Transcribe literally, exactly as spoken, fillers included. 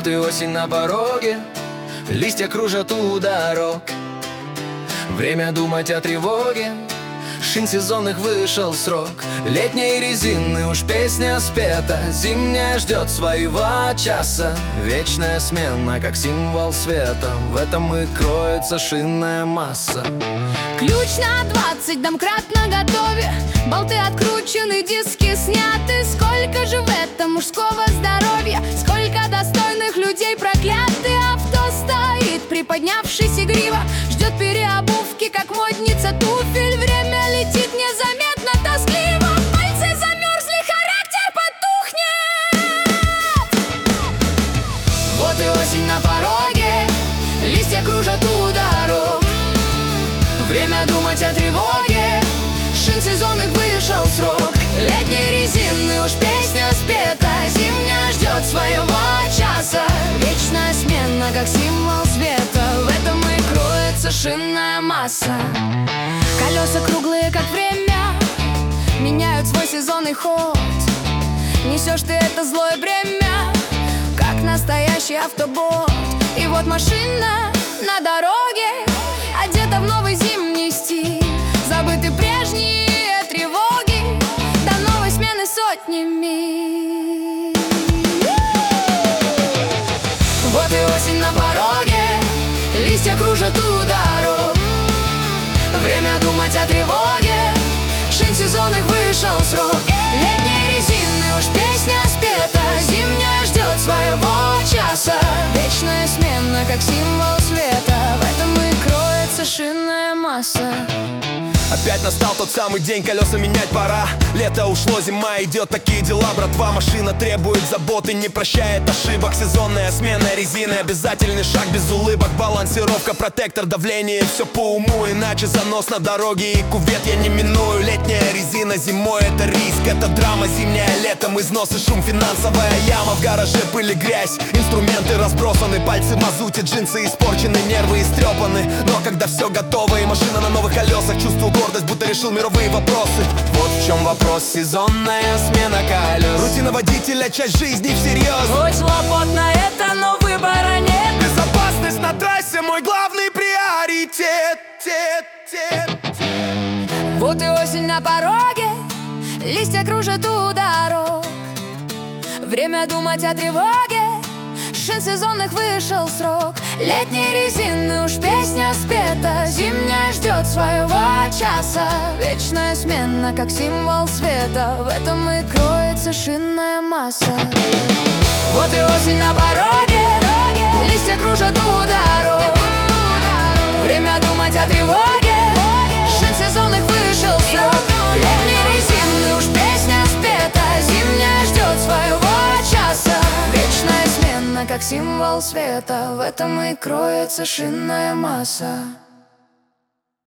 Вот и осень на пороге, листья кружат у дорог. Время думать о тревоге, шин сезонных вышел срок. Летней резины уж песня спета, зимняя ждет своего часа. Вечная смена, как символ света, в этом и кроется шинная масса. Ключ на двадцать, домкрат наготове, болты откручены, диски сняты. Сколько же в этом мужского здоровья, сколько достойных людей проклятый. Авто стоит, приподнявшись игриво, ждет переобувки, как модница туфель. Время летит незаметно, тоскливо, пальцы замерзли, характер потухнет. Вот и осень на пороге, листья кружат у дорог. Время думать о тревоге, шин сезонных вышел срок. Летней резины уж песня спета, зимняя ждет своего часа. Вечная смена, как символ света, в этом и кроется шинная масса. Колеса круглые, как время, меняют свой сезонный ход. Несешь ты это злое бремя, как настоящий автобот. И вот машина на дороге, одета в новый зимний стиль. Забыты прежние тревоги, до новой смены сотни миль. Вот и осень на пороге, листья кружат у дорог. Время думать о тревоге, шин сезонных вышел срок. Летней резины уж песня спета, зимняя ждет своего часа. Вечная смена, как символ света, в этом и кроется шинная масса. Опять настал тот самый день, колеса менять пора. Лето ушло, зима идет, такие дела, братва. Машина требует заботы, не прощает ошибок. Сезонная смена резины, обязательный шаг без улыбок. Балансировка, протектор, давление, все по уму. Иначе занос на дороге и кувет я не миную. Летняя резина, зимой это риск, это драма. Зимняя, летом износ и шум, финансовая яма. В гараже пыль и грязь, инструменты разбросаны. Пальцы в мазуте, джинсы испорчены, нервы истрепаны. Но когда все готово и машина на новых колесах, чувствую гордость, будто решил мировые вопросы. Вот в чем вопрос, сезонная смена колес. Рутина водителя, часть жизни всерьез. Очень хлопотно это, но выбора нет. Безопасность на трассе мой главный приоритет. Тет, тет, тет. Вот и осень на пороге, листья кружат у дорог. Время думать о тревоге, шин сезонных вышел срок. Летней резины уж песня спета, зимняя ждет своего часа. Вечная смена, как символ света, в этом и кроется шинная масса. Вот и осень на пороге, листья кружат у дорог. Время думать о тревоге, шин сезонных вышел срок. Летней резины уж песня спета, зимняя ждет своего часа. Вечная смена, как символ света, в этом и кроется шинная масса.